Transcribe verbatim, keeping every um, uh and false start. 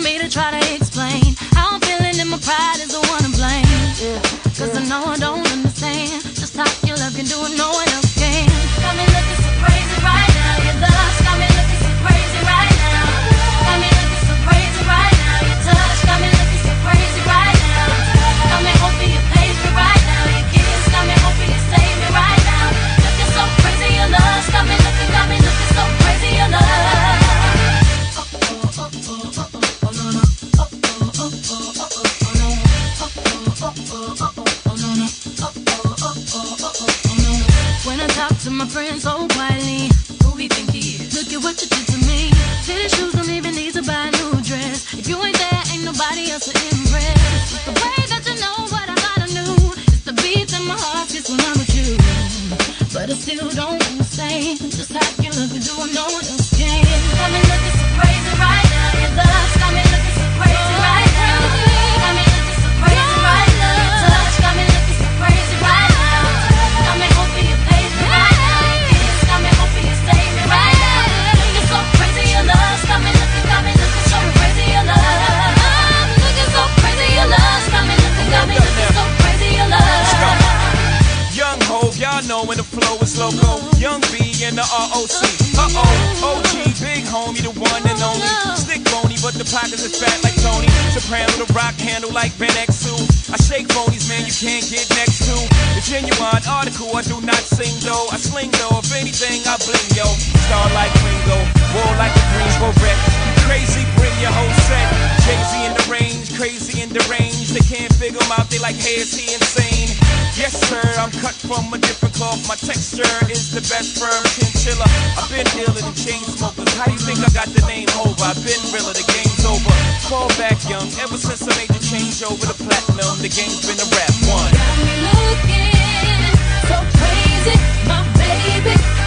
me to try to explain how I'm feeling and my pride is the one to blame. Yeah, cause I know I don't understand just how your love can do it, no one else can. Got me looking so crazy right now. Your love got me looking so crazy right now. Got me looking so crazy right now. Your touch got me looking so crazy right now. Got me hoping you page me right now. Your kiss got me hoping you save me right now. Looking so crazy, your love got me looking, got me looking so crazy, your love. When I talk to my friends so quietly, who we think he is? Look at what you did to me. Fitted shoes don't even need to buy a new dress. If you ain't there, ain't nobody else to impress. It's the way that you know what I thought I knew. It's the beats in my heart gets when I'm with you. But I still don't understand just how you look and do what no one else can. Got me looking so crazy right now. Your love got me looking so crazy right now. Got me looking so crazy right now. Your touch got me looking so crazy right now. Got me hoping you page me right now. Your kiss got me hoping you save me right now. Looking so crazy, your love got me looking, got me looking so crazy, your love. I'm looking so crazy, your love got me looking, got me looking so crazy, your love. Young Hov, y'all know when the flow is loco. Young B and the R O C. Uh-oh, O G, big homie, the one and only. Stick bony, but the pockets is fat like Tony. Soprano, the rock handle like Ben X two. I shake phonies, man, you can't get next to. The genuine article, I do not sing though. I sling though, if anything, I bling, yo. Star like Ringo, war like a Greensboro wreck. Crazy, bring your whole set. Jay-Z in the range, crazy in the range. They can't figure him out, they like, hey, is he insane? Yes, sir, I'm cut from a different cloth. My texture is the best firm chinchilla. I've been dealing in chain smokers. How do you think I got the name over? I've been realer, the game's over. Fall back young, ever since I made the change over to platinum, the game's been a rap one. Got me looking so crazy, my baby.